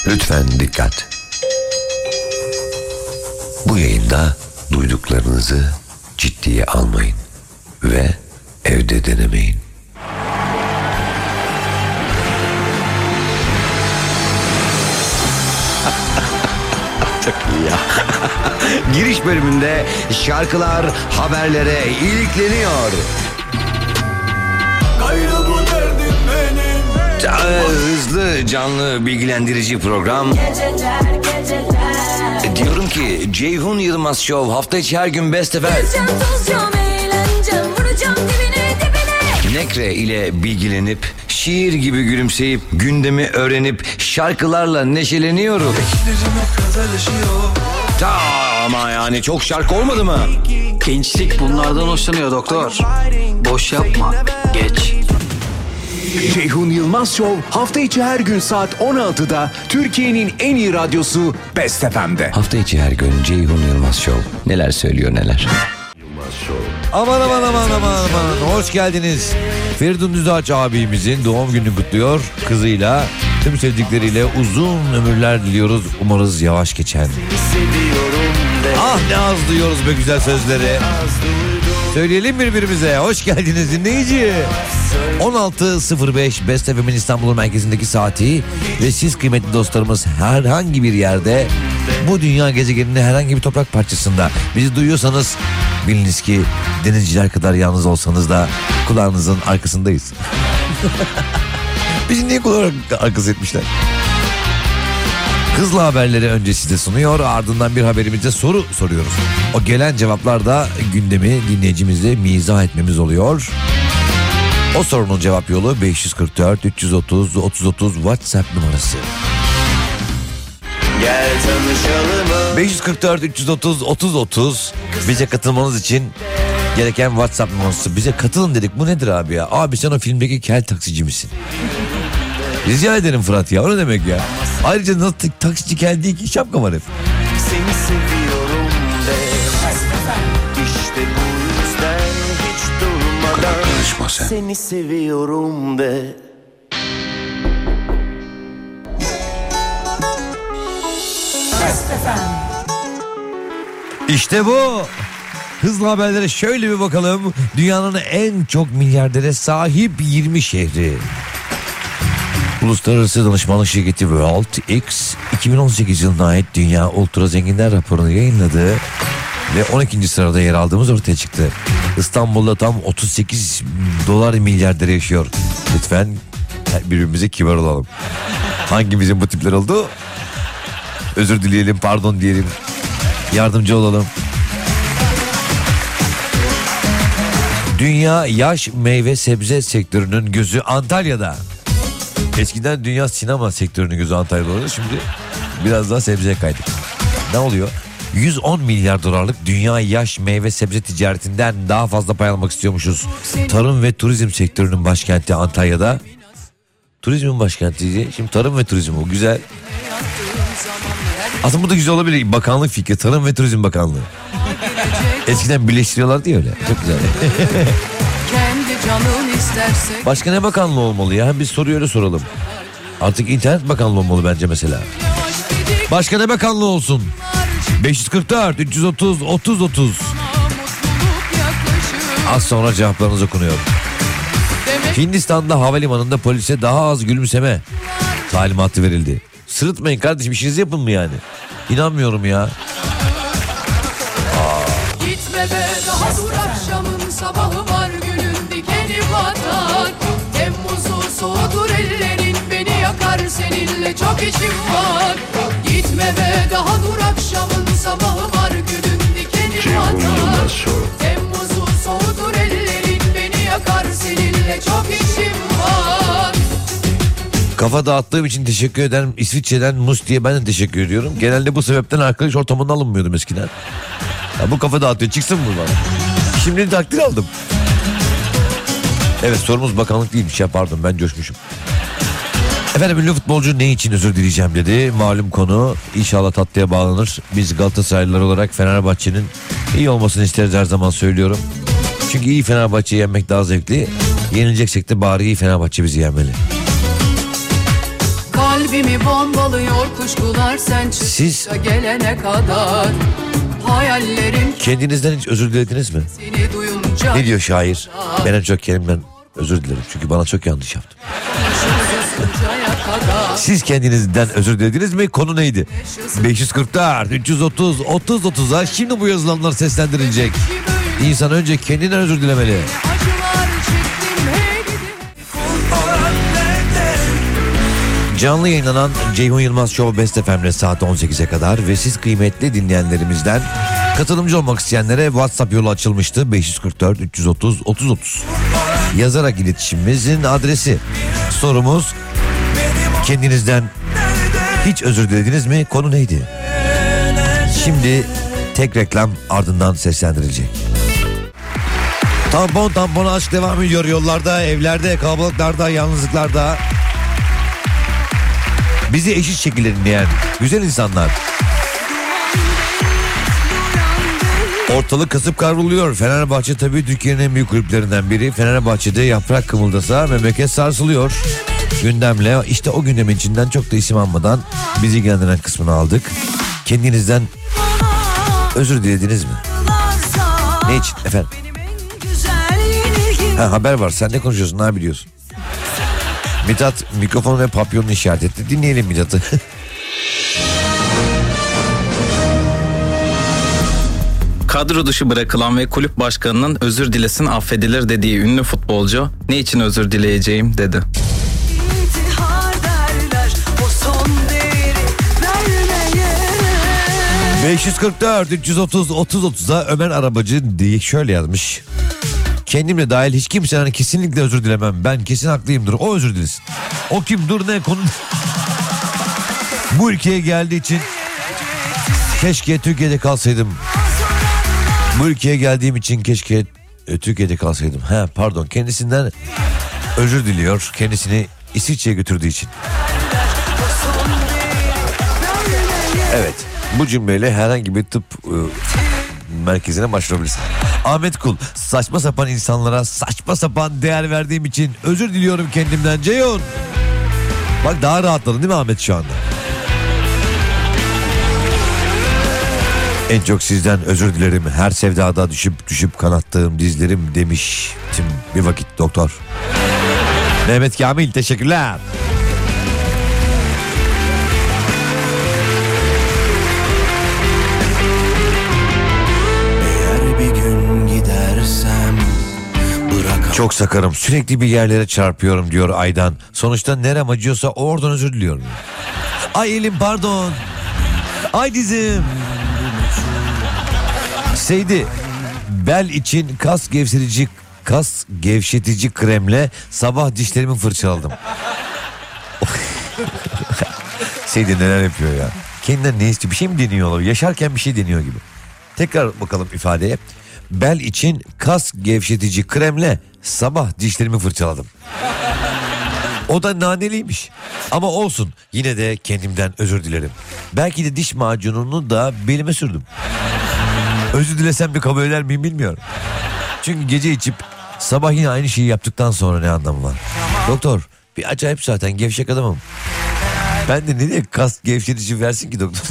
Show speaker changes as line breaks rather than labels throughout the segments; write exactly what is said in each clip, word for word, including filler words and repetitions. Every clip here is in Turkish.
Lütfen dikkat. Bu yayında duyduklarınızı ciddiye almayın ve evde denemeyin. Çok iyi ya. Giriş bölümünde şarkılar haberlere ilikleniyor. Gayrı bu derdim benim. Hızlı, canlı, bilgilendirici program. Geceler, geceler. Diyorum ki Ceyhun Yılmaz Show hafta içi her gün Best F M. Nekre ile bilgilenip, şiir gibi gülümseyip, gündemi öğrenip, şarkılarla neşeleniyorum. Ama yani çok şarkı olmadı mı?
Gençlik bunlardan hoşlanıyor doktor. Boş yapma, geç.
Ceyhun Yılmaz Show hafta içi her gün saat on altıda Türkiye'nin en iyi radyosu Best F M'de.
Hafta içi her gün Ceyhun Yılmaz Show neler söylüyor neler.
Aman aman aman aman aman, hoş geldiniz. Feridun Düzağaç abimizin doğum gününü kutluyor kızıyla. Tüm sevdikleriyle uzun ömürler diliyoruz. Umarız yavaş geçen. Ah ne az duyuyoruz be güzel sözleri. Söyleyelim birbirimize. Hoş geldiniz dinleyici. on altı sıfır beş Best F M'in İstanbul merkezindeki saati ve siz kıymetli dostlarımız herhangi bir yerde, bu dünya gezegeninin herhangi bir toprak parçasında bizi duyuyorsanız biliniz ki denizciler kadar yalnız olsanız da kulağınızın arkasındayız. Bizi niye kulak arkası etmişler? Hızlı haberleri önce size sunuyor, ardından bir haberimizde soru soruyoruz. O gelen cevaplar da gündemi dinleyicimizle mizah etmemiz oluyor. O sorunun cevap yolu beş yüz kırk dört üç yüz otuz otuz otuz WhatsApp numarası.
Gel tanışalım.
beş yüz kırk dört üç yüz otuz otuz otuz bize katılmanız için gereken WhatsApp numarası. Bize katılın dedik, bu nedir abi ya? Abi sen o filmdeki kel taksici misin? Rica ederim Fırat ya, o ne demek ya? Ayrıca nasıl taksici kel değil ki, şapka var hep.
Seni seviyorum de. İşte bu yüzden hiç durmadan
Karışma sen.
Seni seviyorum de.
İşte bu. Hızlı haberlere şöyle bir bakalım. Dünyanın en çok milyardere sahip yirmi şehri. Uluslararası danışmanlık şirketi World X iki bin on sekiz yılına ait Dünya Ultra Zenginler raporunu yayınladı ve on ikinci sırada yer aldığımız ortaya çıktı. İstanbul'da tam otuz sekiz dolar milyardere yaşıyor. Lütfen birbirimize kibar olalım. Hangimizin bu tipler oldu? Özür dileyelim, pardon diyelim. Yardımcı olalım. Dünya yaş meyve sebze sektörünün gözü Antalya'da. Eskiden dünya sinema sektörünün gözü Antalya'da oldu. Şimdi biraz daha sebzeye kaydık. Ne oluyor? yüz on milyar dolarlık dünya yaş meyve sebze ticaretinden daha fazla pay almak istiyormuşuz. Tarım ve turizm sektörünün başkenti Antalya'da. Turizmin başkentiydi. Şimdi tarım ve turizm, o güzel. Aslında bu da güzel olabilir. Bakanlık fikri, Tarım ve Turizm Bakanlığı. Eskiden birleştiriyorlardı ya öyle. Çok güzel. Başka ne bakanlığı olmalı ya? Biz soruyu öyle soralım. Artık internet bakanlığı olmalı bence mesela. Başka ne bakanlığı olsun? beş yüz kırk dört üç yüz otuz otuz otuz. Az sonra cevaplarınız okunuyor. Hindistan'da havalimanında polise daha az gülümseme talimatı verildi. Sırıtmayın kardeşim, işinizi yapın mı yani? İnanmıyorum ya. Aa.
Gitme be, daha dur, akşamın sabahı var, günün dikeni batar. Temmuz'u soğudur ellerin, beni yakar, seninle çok işim var. Gitme be, daha dur, akşamın sabahı var, günün dikeni batar. Temmuz'u soğudur ellerin, beni yakar, seninle çok işim var.
Kafa dağıttığım için teşekkür ederim. İsviçre'den Mus diye ben de teşekkür ediyorum. Genelde bu sebepten arkadaş ortamından alınmıyordum eskiden. Ya bu kafa dağıtıyor, çıksın mı bana? Şimdi takdir aldım. Evet, sorumuz bakanlık değilmiş ya, pardon, ben coşmuşum. Efendim, ünlü futbolcu ne için özür dileyeceğim dedi. Malum konu, inşallah tatlıya bağlanır. Biz Galatasaraylılar olarak Fenerbahçe'nin iyi olmasını isteriz, her zaman söylüyorum. Çünkü iyi Fenerbahçe'yi yenmek daha zevkli. Yenileceksek de bari iyi Fenerbahçe bizi yenmeli.
Kalbim Kalbimi bombalıyor kuşkular sen
Siz-
çıkışa gelene kadar. Hayallerim
Kendinizden hiç özür dilediniz mi?
seni duyunca
Ne diyor şair? Ben en çok kendimden özür dilerim. Çünkü bana çok yanlış yaptım.
suskuncaya kadar.
Siz kendinizden özür dilediniz mi? Konu neydi? beş yüz kırk dört üç yüz otuz otuz otuza şimdi bu yazılanlar seslendirilecek. İnsan önce kendinden özür dilemeli.
Acılar çektim hey gidi.
Canlı yayınlanan Ceyhun Yılmaz Show Best F M'le saat on sekize kadar ve siz kıymetli dinleyenlerimizden katılımcı olmak isteyenlere WhatsApp yolu açılmıştı. beş yüz kırk dört üç yüz otuz otuz otuz yazarak iletişimimizin adresi. Sorumuz, kendinizden hiç özür dilediniz mi? Konu neydi? Şimdi tek reklam, ardından seslendirilecek. Tampon tampon aşk devam ediyor yollarda, evlerde, kalabalıklarda, yalnızlıklarda. Bizi eşit şekilde dinleyen güzel insanlar. Ortalık kasıp kavruluyor. Fenerbahçe tabii Türkiye'nin en büyük kulüplerinden biri. Fenerbahçe'de yaprak kımıldasa memleket sarsılıyor. Gündemle işte o gündemin içinden çok da isim almadan bizi ilgilendiren kısmını aldık. Kendinizden özür dilediniz mi? Ne için efendim? Ha, haber var, sen ne konuşuyorsun, ne biliyorsun? Mithat mikrofonu ve papyonunu işaret etti. Dinleyelim Mithat'ı.
Kadro dışı bırakılan ve kulüp başkanının özür dilesin affedilir dediği ünlü futbolcu ne için özür dileyeceğim dedi.
beş yüz kırk dört üç yüz otuz otuz otuza Ömer Arabacı diye şöyle yazmış. Kendimle dahil hiç kimseden kesinlikle özür dilemem. Ben kesin haklıyımdır. O özür dilesin. O kim, dur ne konu? Bu ülkeye geldiği için keşke Türkiye'de kalsaydım. Bu ülkeye geldiğim için keşke e, Türkiye'de kalsaydım. He pardon, kendisinden özür diliyor. Kendisini İsviçre'ye götürdüğü için. Evet, bu cümleyle herhangi bir tıp e, merkezine başvurabilirsin. Ahmet Kul, saçma sapan insanlara saçma sapan değer verdiğim için özür diliyorum kendimden Ceyhun. Bak daha rahatladın değil mi Ahmet şu anda? En çok sizden özür dilerim. Her sevdada düşüp düşüp kanattığım dizlerim demiştim bir vakit doktor. Mehmet Kamil, teşekkürler.
Eğer bir gün gidersem bırak.
Çok sakarım, sürekli bir yerlere çarpıyorum diyor Aydan. Sonuçta nerem acıyorsa oradan özür diliyorum. Ay elim pardon. Ay dizim. Seydi, bel için kas gevşetici kas gevşetici kremle sabah dişlerimi fırçaladım. Seydi neler yapıyor ya. Kendinden ne istiyor, bir şey mi deniyor olabilir? Yaşarken bir şey deniyor gibi. Tekrar bakalım ifadeye. Bel için kas gevşetici kremle sabah dişlerimi fırçaladım. O da naneliymiş. Ama olsun, yine de kendimden özür dilerim. Belki de diş macununu da belime sürdüm. Özür dilesem de kabul eder miyim bilmiyorum. Çünkü gece içip sabah yine aynı şeyi yaptıktan sonra ne anlamı var? Doktor, bir acayip zaten, gevşek adamım. Ben de nereye kas gevşetici versin ki doktor?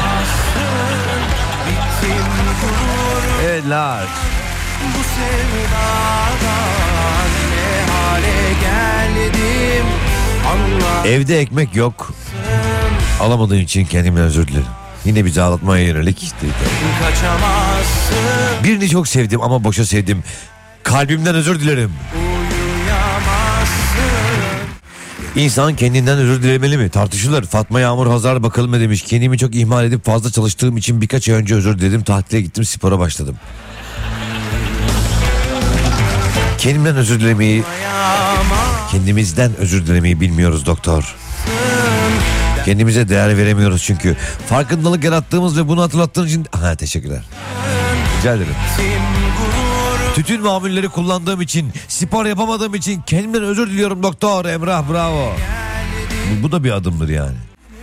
Evet Lars.
Bu sevdadan ne hale geldim anla.
Evde ekmek yok. Alamadığım için kendimden özür dilerim. Yine bizi ağlatmaya yönelik işte.
Kaçamazsın,
Birini çok sevdim ama boşa sevdim. Kalbimden özür dilerim.
uyuyamazsın.
İnsan kendinden özür dilemeli mi? Tartışılır. Fatma Yağmur Hazar bakalım ne demiş. Kendimi çok ihmal edip fazla çalıştığım için birkaç ay önce özür diledim. Tatile gittim, spora başladım. Kendimden özür dilemeyi, kendimizden özür dilemeyi bilmiyoruz doktor. Kendimize değer veremiyoruz çünkü. Farkındalık yarattığımız ve bunu hatırlattığın için... Ha, teşekkürler. Rica ederim. Tütün mamulleri kullandığım için, spor yapamadığım için kendimden özür diliyorum doktor. Emrah, bravo. Bu, bu da bir adımdır yani.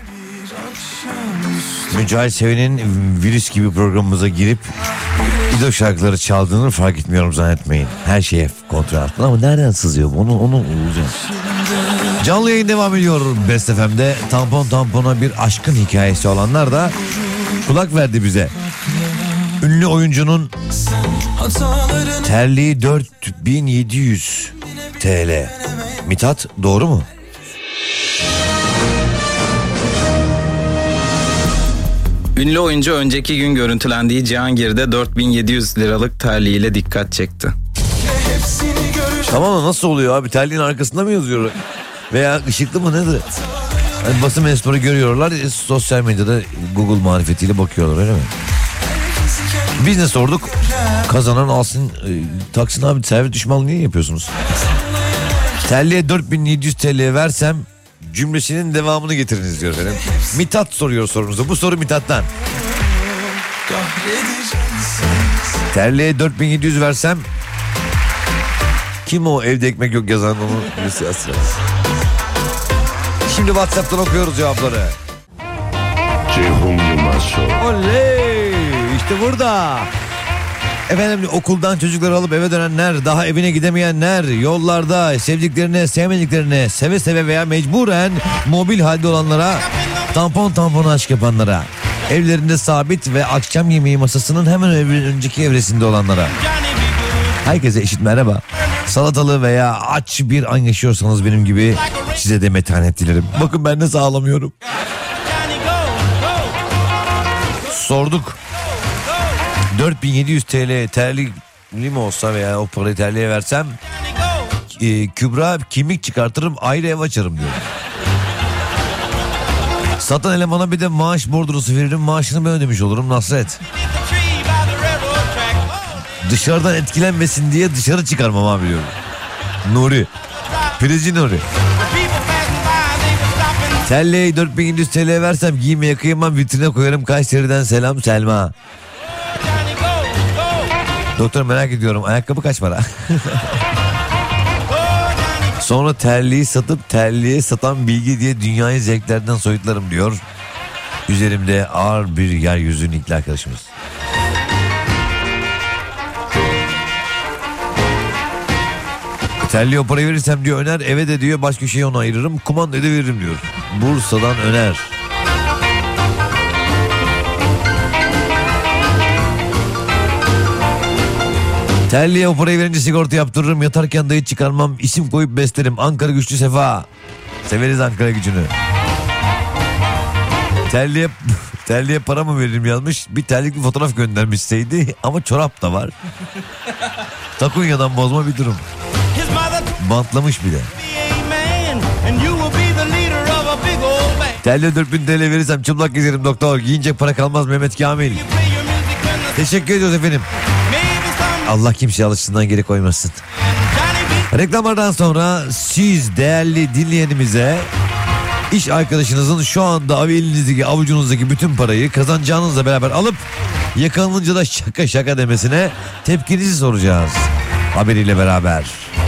Mücahit Seven'in virüs gibi programımıza girip İdo şarkıları çaldığını fark etmiyorum zannetmeyin. Her şeye kontrol altında ama nereden sızıyor bu? Onu, onu bulacağım. Canlı yayın devam ediyor Best F M'de. Tampon tampona bir aşkın hikayesi olanlar da kulak verdi bize. Ünlü oyuncunun terliği dört bin yedi yüz T L. Mithat, doğru mu?
Ünlü oyuncu önceki gün görüntülendiği Cihangir'de dört bin yedi yüz liralık terliğiyle dikkat çekti.
Tamam da nasıl oluyor abi? Terliğin arkasında mı yazıyor? Veya ışıklı mı nedir? Yani basın mensupları görüyorlar. E, sosyal medyada Google marifetiyle bakıyorlar, öyle mi? Biz ne sorduk? Kazanan alsın, e, taksın abi, servis düşmanlığı niye yapıyorsunuz? Terliğe dört bin yedi yüz T L versem cümlesinin devamını getiriniz diyor efendim. Mithat soruyor sorunuzu. Bu soru Mithat'tan. Terliğe dört bin yedi yüz versem kim o evde ekmek yok yazan onu birisi yazsın. Şimdi WhatsApp'tan okuyoruz cevapları.
Ceyhun Yılmaz Show.
Oley! İşte burada. Efendim, okuldan çocukları alıp eve dönenler, daha evine gidemeyenler, yollarda sevdiklerine, sevmediklerine, seve seve veya mecburen mobil halde olanlara, tampon tampona aşk yapanlara, evlerinde sabit ve akşam yemeği masasının hemen önceki evresinde olanlara. Herkese eşit merhaba. Salatalı veya aç bir an yaşıyorsanız benim gibi, size de metanet dilerim. Bakın ben nasıl ağlamıyorum. Sorduk. dört bin yedi yüz T L terlik mi olsa veya o parayı terliğe versem e, Kübra kimlik çıkartırım, ayrı ev açarım diyor. Satan elemana bir de maaş bordrosu veririm, maaşını ben ödemiş olurum Nasret. Dışarıdan etkilenmesin diye dışarı çıkarmam abi diyorum. Nuri. Prizci Nuri. Terliğe dört bin yedi yüz T L versem giymeye kıyamam, vitrine koyarım. Kayseri'den selam Selma. Doktor, merak ediyorum, ayakkabı kaç para? Sonra terliği satıp terliğe satan bilgi diye dünyayı zevklerden soyutlarım diyor. Üzerimde ağır bir yeryüzü nikli arkadaşımız. Terliğe o parayı verirsem diyor Öner, eve de diyor baş köşeye onu ayırırım, kumandayı da veririm diyor. Bursa'dan Öner. Terliğe o parayı verince sigorta yaptırırım, yatarken dayı çıkarmam, isim koyup beslerim. Ankara Güçlü Sefa. Severiz Ankara gücünü. Terliğe, terliğe para mı veririm yazmış. Bir terlikli fotoğraf göndermişseydi ama çorap da var. Takunya'dan bozma bir durum. Bantlamış bir de. Terliğe dört bin T L verirsem çıplak gezerim doktor. Giyinecek para kalmaz Mehmet Kamil. Teşekkür ediyoruz efendim. Allah kimseye alıştığından geri koymasın. Reklamlardan sonra siz değerli dinleyenimize iş arkadaşınızın şu anda elinizdeki avucunuzdaki bütün parayı kazanacağınızla beraber alıp yakalanınca da şaka şaka demesine tepkinizi soracağız. Haberiyle beraber.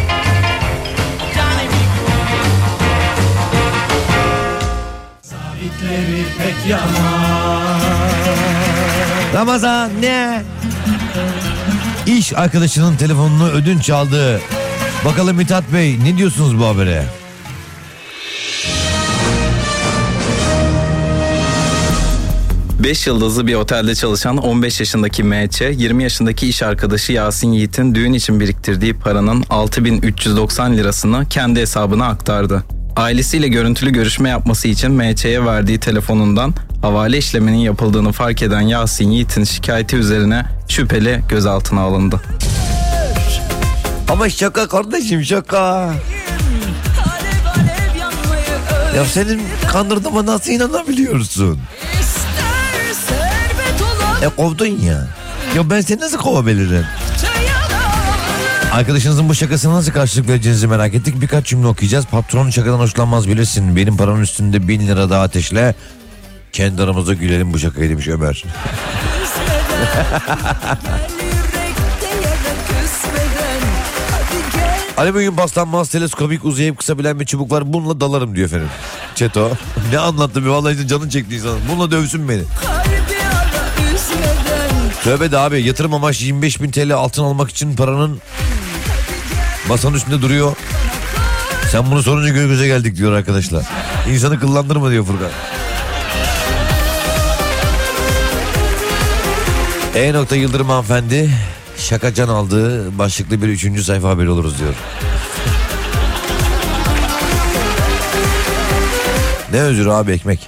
Ramazan ne? İş arkadaşının telefonunu ödünç aldı. Bakalım Mithat Bey, ne diyorsunuz bu habere?
beş yıldızlı bir otelde çalışan on beş yaşındaki M Ç, yirmi yaşındaki iş arkadaşı Yasin Yiğit'in düğün için biriktirdiği paranın altı bin üç yüz doksan lirasını kendi hesabına aktardı. Ailesiyle görüntülü görüşme yapması için M Ç'ye verdiği telefonundan havale işleminin yapıldığını fark eden Yasin Yiğit'in şikayeti üzerine şüpheli gözaltına alındı.
Ama şaka kardeşim, şaka. Ya senin kandırdığıma nasıl inanabiliyorsun? E kovdun ya. Ya ben seni nasıl kovabilirim? Arkadaşınızın bu şakasına nasıl karşılık vereceğinizi merak ettik. Birkaç cümle okuyacağız. Patron şakadan hoşlanmaz bilirsin. Benim paranın üstünde bin lira daha ateşle. Kendi aramızda gülelim bu şakayı demiş Ömer. Alüminyum paslanmaz, teleskopik, uzayıp kısabilen bir çubuk var. Bununla dalarım diyor efendim. Çeto. Ne anlattı bir, vallahi canın çekti insanın. Bununla dövsün beni. Tövbe de abi, yatırım amaçlı yirmi beş bin T L altın almak için paranın masanın üstünde duruyor. Sen bunu sorunca göz göze geldik diyor arkadaşlar. İnsanı kıllandırma diyor Furkan. E. Yıldırım hanımefendi şakacan aldığı başlıklı bir üçüncü sayfa haberi oluruz diyor. Ne özür abi, ekmek.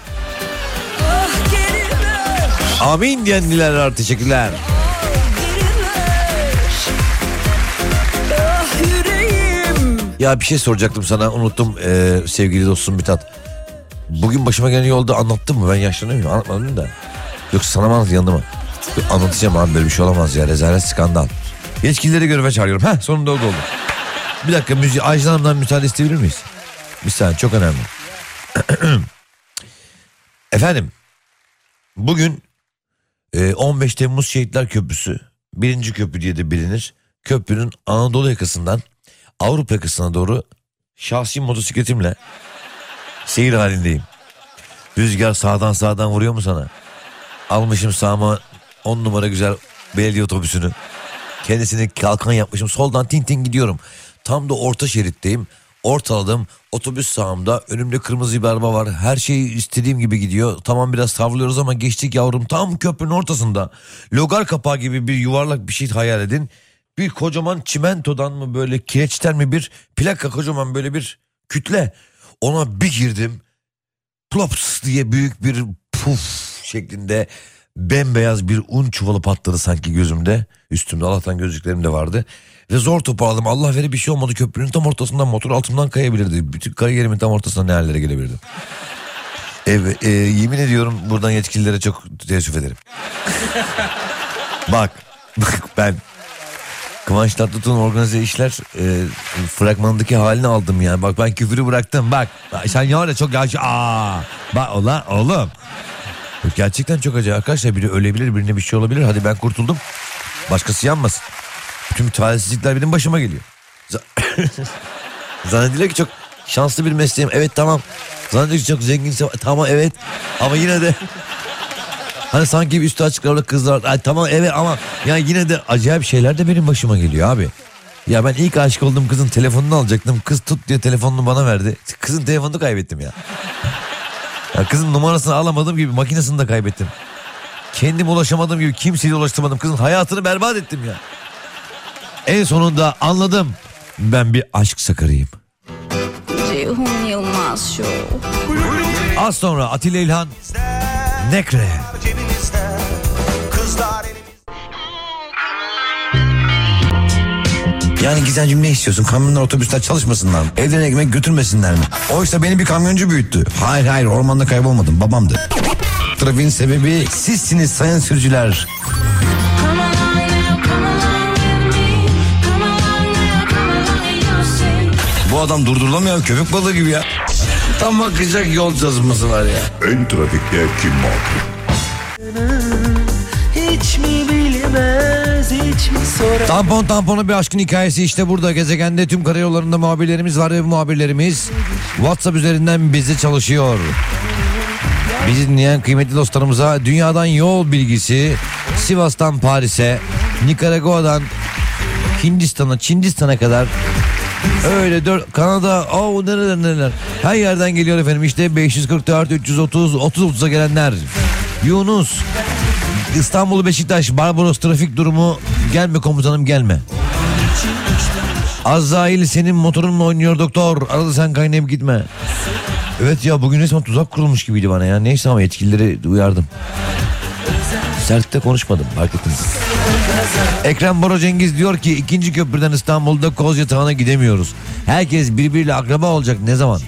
Amin diyen dilerler, teşekkürler. Ya bir şey soracaktım sana, unuttum ee, sevgili dostum Mithat. Bugün başıma gelen yolda anlattım mı? Ben yaşlanıyorum, anlatmadım da. Yoksa sana mı anlatayım, yandı mı? Anlatacağım abi, böyle bir şey olamaz ya, rezalet, skandal. Yetkilileri göreve çağırıyorum. Heh, sonunda oldu oldu. Bir dakika, müziği Ayşe Hanım'dan müsaade isteyebilir miyiz? Bir saniye, çok önemli. Efendim, bugün e, on beş Temmuz Şehitler Köprüsü, birinci köprü diye de bilinir. Köprünün Anadolu yakasından Avrupa yakasına doğru şahsi motosikletimle seyir halindeyim. Rüzgar sağdan sağdan vuruyor mu sana? Almışım sağıma on numara güzel belediye otobüsünü. Kendisini kalkan yapmışım, soldan tin tin gidiyorum. Tam da orta şeritteyim. Ortaladım, otobüs sağımda, önümde kırmızı bir araba var. Her şey istediğim gibi gidiyor. Tamam, biraz savruluyoruz ama geçtik yavrum. Tam köprünün ortasında logar kapağı gibi bir yuvarlak bir şey hayal edin. Bir kocaman çimentodan mı böyle kireçten mi bir plaka, kocaman böyle bir kütle. Ona bir girdim. Plops diye büyük bir puf şeklinde bembeyaz bir un çuvalı patladı sanki gözümde. Üstümde Allah'tan gözlüklerim de vardı. Ve zor toparladım. Allah veri bir şey olmadı, köprünün tam ortasından motor altımdan kayabilirdi. Bütün kariyerimin tam ortasına ne hallere gelebilirdim. Evet, e, yemin ediyorum buradan yetkililere çok teessüf ederim. Bak, bak ben Kıvanç Tatlıtuğ'un organize işler e, fragmanındaki halini aldım yani. Bak ben küfürü bıraktım, bak. Sen ya öyle çok yaşlı. Aa, bak ulan oğlum. Gerçekten çok acayip arkadaşlar, biri ölebilir, birine bir şey olabilir. Hadi ben kurtuldum, başkası yanmasın. Bütün talihsizlikler benim başıma geliyor. Zannediyor ki çok şanslı bir mesleğim. Evet tamam. Zannediyor ki çok zenginse, tamam evet. Ama yine de hani sanki bir üstü açıklarla kızlar. Ay, tamam evet ama yani yine de acayip şeyler de benim başıma geliyor abi. Ya ben ilk aşık olduğum kızın telefonunu alacaktım. Kız tut diye telefonunu bana verdi. Kızın telefonunu kaybettim ya. Ya kızın numarasını alamadığım gibi makinesini de kaybettim. Kendim ulaşamadığım gibi kimseye ulaştırmadım. Kızın hayatını berbat ettim ya. En sonunda anladım. Ben bir aşk sakarıyım.
Ceyhun Yılmaz Show.
Az sonra Atilla İlhan Nekre.
Yani Gizemciğim, ne istiyorsun? Kamyonlar, otobüsler çalışmasınlar mı? Evden ekmek götürmesinler mi? Oysa beni bir kamyoncu büyüttü. Hayır hayır, ormanda kaybolmadım, babamdı. Trafiğin sebebi sizsiniz sayın sürücüler. Bu adam durdurulamıyor, köpek balığı gibi ya. Tam bakacak yol yazılması var ya.
En trafikte kim var?
Hiç mi bilmez, hiç mi sorar?
Tampon tamponu bir aşkın hikayesi işte burada. Gezegende tüm karayollarında muhabirlerimiz var ve bu muhabirlerimiz WhatsApp üzerinden bizi çalışıyor. Bizi dinleyen kıymetli dostlarımıza dünyadan yol bilgisi, Sivas'tan Paris'e, Nikaragua'dan Hindistan'a, Çindistan'a kadar, öyle dört, Kanada, oh nereler nereler, her yerden geliyor efendim. İşte beş yüz kırk dört üç yüz otuz otuz otuza gelenler. Yunus, İstanbul Beşiktaş Barbaros trafik durumu, gelme komutanım gelme. Azrail senin motorunla oynuyor doktor, arada sen kaynayıp gitme. Evet ya, bugün resmen tuzak kurulmuş gibiydi bana ya. Neyse ama yetkilileri uyardım. Sertte konuşmadım, fark ettiniz. Ekrem Bora Cengiz diyor ki ikinci köprüden İstanbul'da Kozyatağı'na gidemiyoruz. Herkes birbiriyle akraba olacak, ne zaman?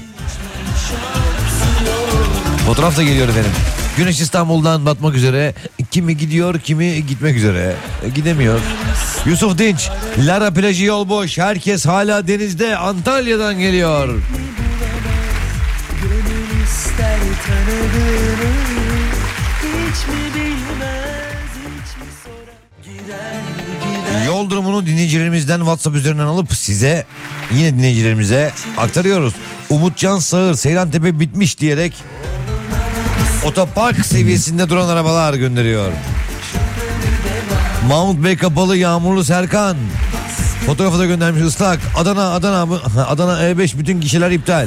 Fotoğraf da geliyor efendim. Güneş İstanbul'dan batmak üzere. Kimi gidiyor, kimi gitmek üzere. E, gidemiyor. Yusuf Dinç, Lara plajı yol boş. Herkes hala denizde. Antalya'dan geliyor.
İster tanıdığını, hiç mi bilmez, hiç mi sorar? Gider, gider.
Yol durumunu dinleyicilerimizden WhatsApp üzerinden alıp size, yine dinleyicilerimize aktarıyoruz. Umutcan Sağır, Seyrantepe bitmiş diyerek otopark seviyesinde duran arabalar gönderiyor. Mahmut Bey Kapalı, Yağmurlu Serkan. Fotoğrafı da göndermiş ıslak. Adana, Adana, Adana E beş bütün gişeler iptal.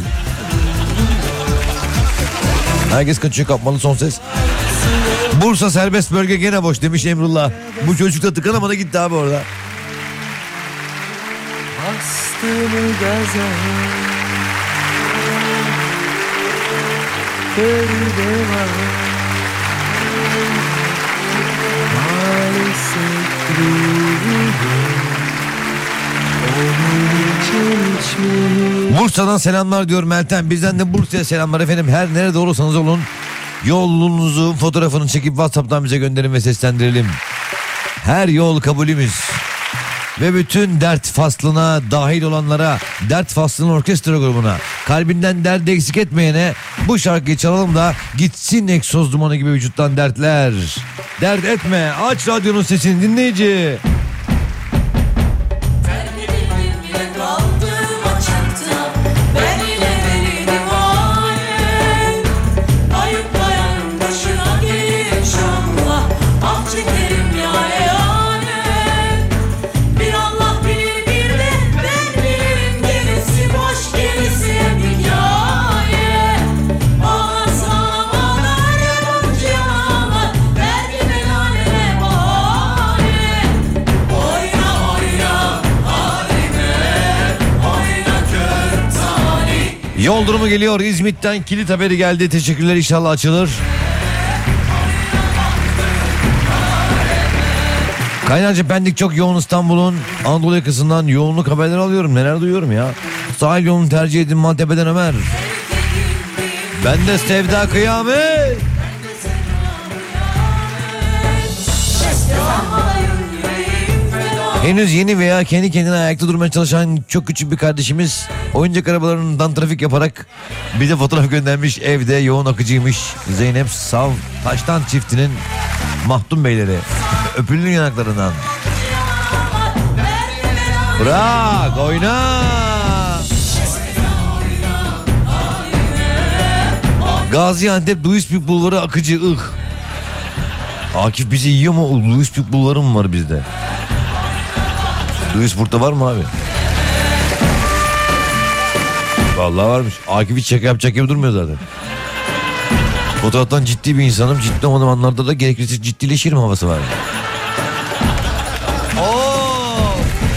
Herkes kaçıyor, kapmalı son ses. Bursa serbest bölge gene boş demiş Emrullah. Bu çocuk da tıkanamadı gitti abi orada.
Bastığımı gaza Perde var Maalesef
Bursa'dan selamlar diyor Meltem. Bizden de Bursa'ya selamlar efendim. Her nerede olursanız olun yolunuzun fotoğrafını çekip WhatsApp'tan bize gönderin ve seslendirelim. Her yol kabulümüz. Ve bütün dert faslına dahil olanlara, dert faslının orkestra grubuna, kalbinden derdi eksik etmeyene bu şarkıyı çalalım da gitsin egzoz dumanı gibi vücuttan dertler. Dert etme, aç radyonun sesini dinleyici. Yol durumu geliyor. İzmit'ten kilit haberi geldi. Teşekkürler, inşallah açılır. Kaynarca Pendik çok yoğun. İstanbul'un Anadolu yakasından yoğunluk haberleri alıyorum. Neler duyuyorum ya. Sahil yolunu tercih edin Maltepe'den Ömer. Ben de Sevda Kıyamet. Henüz yeni veya kendi kendine ayakta durmaya çalışan çok küçük bir kardeşimiz oyuncak arabalarından trafik yaparak bize fotoğraf göndermiş. Evde yoğun akıcıymış. Zeynep Sav Taştan çiftinin Mahdum Beyleri. Öpüldün yanaklarından. Bırak oyna. Gaziantep Duisburg Bulvarı akıcı ıh. Akif bizi yiyor mu? Duisburg Bulvarı mı var bizde? Duisburg'da var mı abi? Vallahi varmış. Akif hiç şaka yapacak gibi durmuyor zaten. Fotoğraftan ciddi bir insanım. Ciddi olmadığım anlarda da gerekirse ciddileşirim havası var. Oo!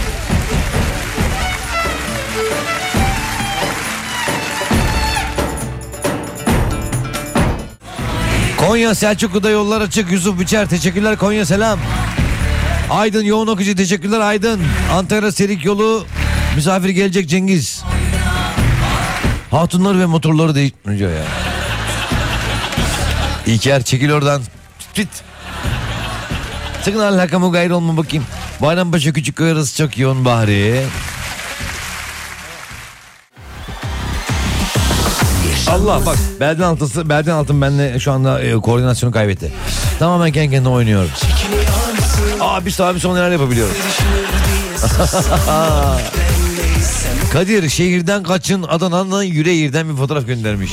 Konya Selçuklu'da yollar açık. Yusuf Biçer teşekkürler, Konya selam. Aydın yoğun akıcı teşekkürler Aydın. Ankara Serik yolu misafir gelecek Cengiz. Hatunları ve motorları değiştiriyor ya. İlker çekil oradan. Pit. Sakın alakamu gayrı olma bakayım. Bayrampaşa Küçükköy arası çok yoğun Bahri. Allah bak belden altısı belden altın benimle şu anda e, koordinasyonu kaybetti. Tamamen kendi kendine oynuyorum. Abi abi son neler yapabiliyorum. Kadir şehirden kaçın Adana'nın Yüreğir'den bir fotoğraf göndermiş.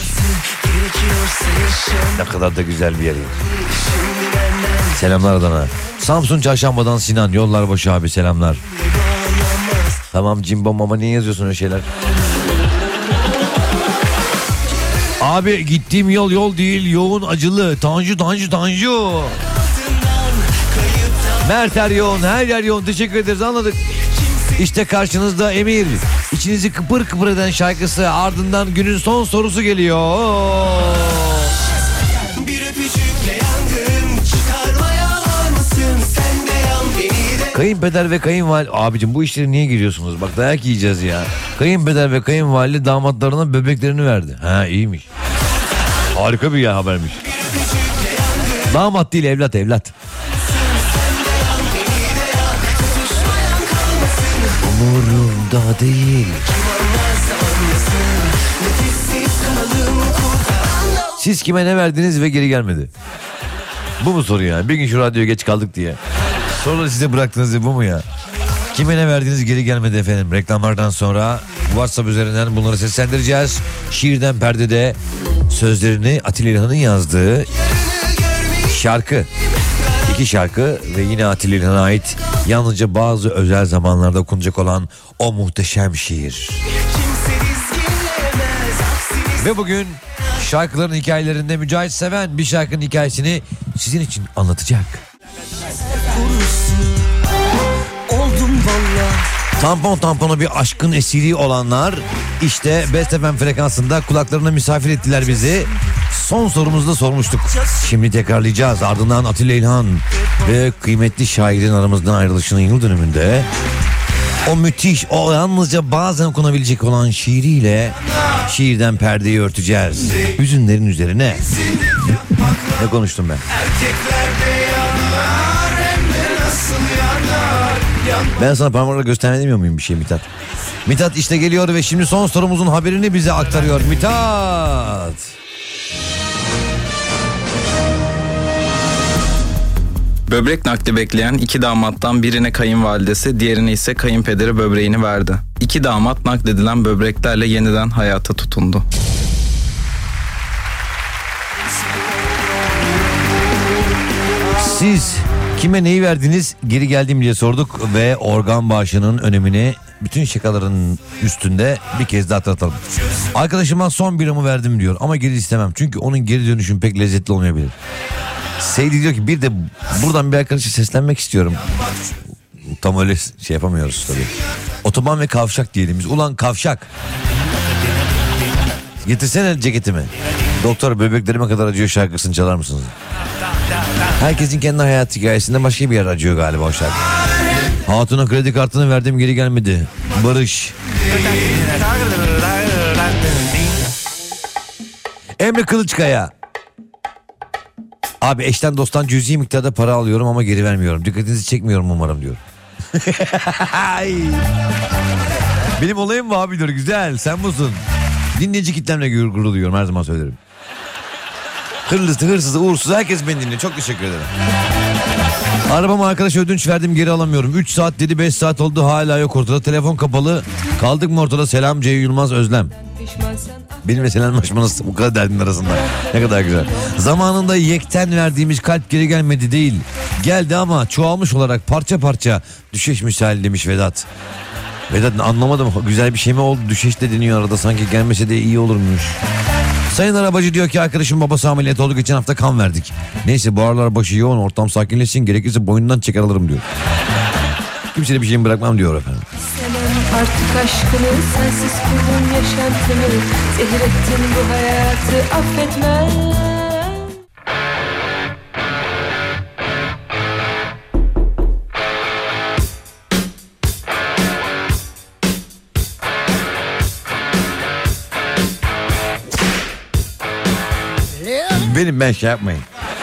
Ne kadar da güzel bir yer. Selamlar Adana. Samsun Çarşamba'dan Sinan yollar başı abi selamlar. Tamam cimbom ama niye yazıyorsun öyle şeyler? Abi gittiğim yol yol değil yoğun acılı. Tanju Tanju Tanju. Mert her yoğun, her yer yoğun. Teşekkür ederiz, anladık. İşte karşınızda Emir. İçinizi kıpır kıpır eden şarkısı. Ardından günün son sorusu geliyor. Kayınpeder ve kayınvalide... Abicim bu işlere niye giriyorsunuz? Bak dayak yiyeceğiz ya. Kayınpeder ve kayınvalide damatlarına bebeklerini verdi. Ha iyiymiş. Harika bir ya habermiş. Damat değil evlat evlat. Umurumda değil. Siz kime ne verdiniz ve geri gelmedi? Bu mu soru ya? Bir gün şu radyoya geç kaldık diye. Sonra size bıraktınız bu mu ya? Kime ne verdiniz geri gelmedi efendim. Reklamlardan sonra WhatsApp üzerinden bunları seslendireceğiz. Şiirden Perdede sözlerini Atilla İlhan'ın yazdığı şarkı. İki şarkı ve yine Atilla İlhan'a ait yalnızca bazı özel zamanlarda okunacak olan o muhteşem şiir. Ve bugün şarkıların hikayelerinde Mücahit Seven bir şarkının hikayesini sizin için anlatacak.
Oldum valla.
Tampon tampona bir aşkın esiri olanlar işte Best F M frekansında kulaklarına misafir ettiler bizi. Son sorumuzu da sormuştuk. Şimdi tekrarlayacağız. Ardından Atilla İlhan ve kıymetli şairin aramızdan ayrılışının yıl dönümünde o müthiş, o yalnızca bazen okunabilecek olan şiiriyle şiirden perdeyi örteceğiz. Hüzünlerin üzerine. Ne konuştum ben? Ben sana parmakla göstermiyor muyum bir şey Mithat? Mithat işte geliyor ve şimdi son sorumuzun haberini bize aktarıyor. Mithat!
Böbrek nakli bekleyen iki damattan birine kayınvalidesi, diğerine ise kayınpederi böbreğini verdi. İki damat nakledilen böbreklerle yeniden hayata tutundu.
Siz kime neyi verdiniz? Geri geldim diye sorduk ve organ bağışının önemini bütün şakaların üstünde bir kez daha hatırlatalım. Arkadaşıma son biramı verdim diyor ama geri istemem çünkü onun geri dönüşüm pek lezzetli olmayabilir. Seydi diyor ki bir de buradan bir arkadaşa seslenmek istiyorum. Tam öyle şey yapamıyoruz tabii. Otoban ve kavşak diyelim biz. Ulan kavşak. Getirsene ceketimi. Doktor böbreklerime kadar acıyor şarkısını çalar mısınız? Herkesin kendi hayat hikayesinde başka bir yer acıyor galiba o şarkı. Hatuna kredi kartını verdim geri gelmedi. Barış. Emre Kılıçkaya. Abi eşten dosttan cüzi miktarda para alıyorum ama geri vermiyorum. Dikkatinizi çekmiyorum umarım diyor. Benim olayım bu abi diyor. Güzel sen busun. Dinleyici kitlemle gurur duyuyorum her zaman söylerim. Hırlısı, hırsızı, uğursuz herkes beni dinliyor. Çok teşekkür ederim. Arabama arkadaşa ödünç verdim geri alamıyorum. üç saat dedi beş saat oldu hala yok ortada. Telefon kapalı. Kaldık mı ortada? Selam Ceyhun Yılmaz Özlem. Benimle selamlaşmanız bu kadar derdin arasında. Ne kadar güzel. Zamanında yekten verdiğimiz kalp geri gelmedi değil. Geldi ama çoğalmış olarak parça parça düşeş misali demiş Vedat. Vedat anlamadım güzel bir şey mi oldu? Düşeş de deniyor arada sanki gelmese de iyi olurmuş. Sayın arabacı diyor ki arkadaşım babası ameliyat oldu geçen hafta kan verdik. Neyse bu aralar başı yoğun ortam sakinleşsin gerekirse boynundan çeker alırım diyor. Kimseye bir şeyimi bırakmam diyor efendim.
Sevmem artık aşkını, sensiz kurdum yaşantımı. Zehir ettin bu hayatı, affetmem.
Benim ben şey yapmayın.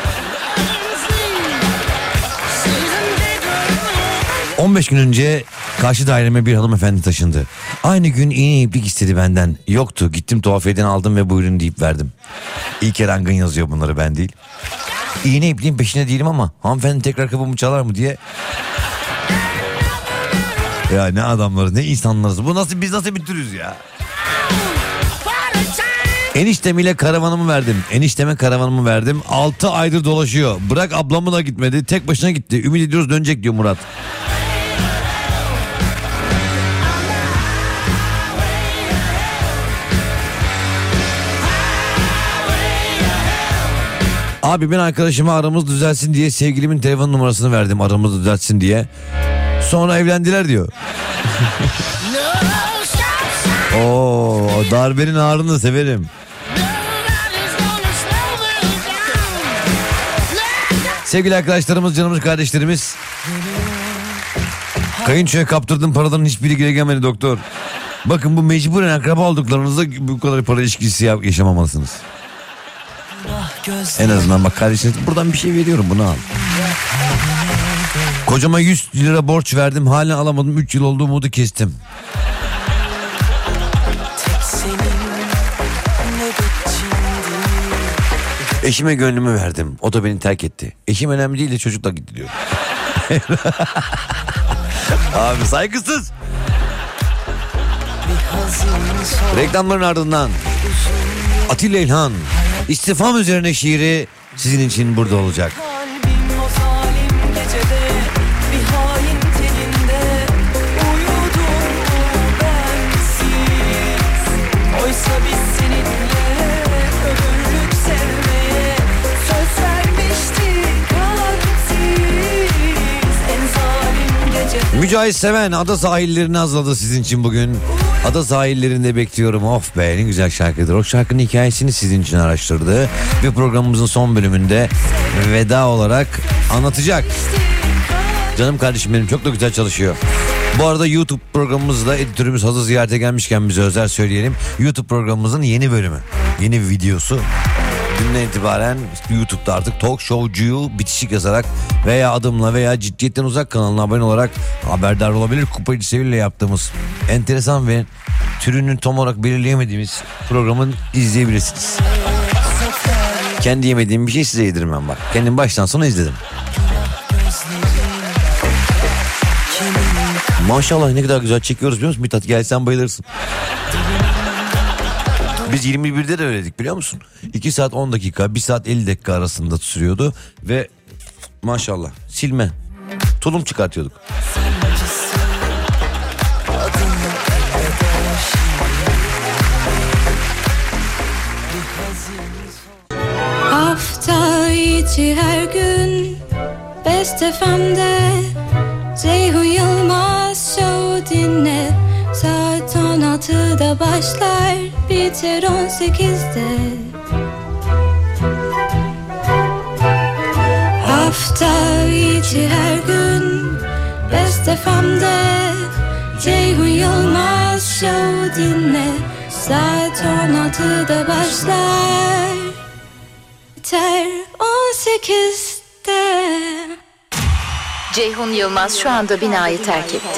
on beş gün önce karşı daireme bir hanımefendi taşındı. Aynı gün iğne iplik istedi benden. Yoktu. Gittim tuhafiyeden aldım ve buyurun deyip verdim. İlker Angın yazıyor bunları ben değil. İğne ipliğin peşine değilim ama hanımefendi tekrar kapımı çalar mı diye. Ya ne adamlarız ne insanlarız. Bu nasıl biz nasıl bir türüz ya. Eniştemiyle karavanımı verdim. Enişteme karavanımı verdim. altı aydır dolaşıyor. Bırak ablamı da gitmedi. Tek başına gitti. Ümit ediyoruz dönecek diyor Murat. Abi ben arkadaşıma aramız düzelsin diye sevgilimin telefon numarasını verdim. Aramız düzelsin diye. Sonra evlendiler diyor. Oo, darbenin ağrını severim. Sevgili arkadaşlarımız, canımız kardeşlerimiz. Kayınçoya kaptırdığım paraların hiçbiri geri gelmedi doktor. Bakın bu mecburen akraba olduklarınızda bu kadar para ilişkisi yaşamamalısınız. En azından bak kardeşiniz buradan bir şey veriyorum bunu al. Kocama yüz lira borç verdim hala alamadım üç yıl oldu umudu kestim. Eşime gönlümü verdim. O da beni terk etti. Eşim önemli değil de çocukla gitti diyor. Abi saygısız. Reklamların ardından Atilla İlhan istifam üzerine şiiri sizin için burada olacak.
Kalbim o zalim
Mücahit Seven ada sahillerini hazırladı sizin için bugün. Ada sahillerinde bekliyorum. Of be, ne güzel şarkıdır. O şarkının hikayesini sizin için araştırdı ve programımızın son bölümünde veda olarak anlatacak. Canım kardeşim benim, çok da güzel çalışıyor. Bu arada YouTube programımızda editörümüz hazır ziyarete gelmişken bize özel söyleyelim. YouTube programımızın yeni bölümü, yeni bir videosu. Dünden itibaren YouTube'da artık Talk Show'cuyu bitişik yazarak veya adımla veya ciddiyetten uzak kanalına abone olarak haberdar olabilir. Kupacı Sevil'le yaptığımız enteresan ve türünü tam olarak belirleyemediğimiz programın izleyebilirsiniz. Kendi yemediğim bir şey size yedirmem bak. Kendim baştan sona izledim. Maşallah ne kadar güzel çekiyoruz biliyor musun Mithat? Gel sen bayılırsın. Biz yirmi birde de öyledik biliyor musun? iki saat on dakika, bir saat elli dakika arasında sürüyordu ve maşallah silme, tulum çıkartıyorduk.
Hafta içi her gün Best F M'de Ceyhun Yılmaz Show dinle. Saat on altıda başlar, biter on sekizde. Hafta içi her gün Best F M'de Ceyhun Yılmaz Show dinle. Saat on altıda başlar, biter on sekizde.
Ceyhun Yılmaz şu anda binayı terk etti.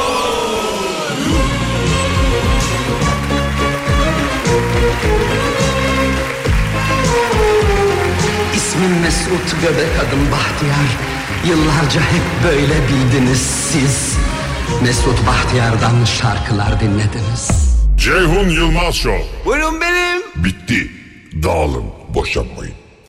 İsmim Mesut, göbek adım Bahtiyar. Yıllarca hep böyle bildiniz siz. Mesut Bahtiyar'dan şarkılar dinlediniz.
Ceyhun Yılmaz Show.
Buyurun benim.
Bitti. Dağılın, boşanmayın.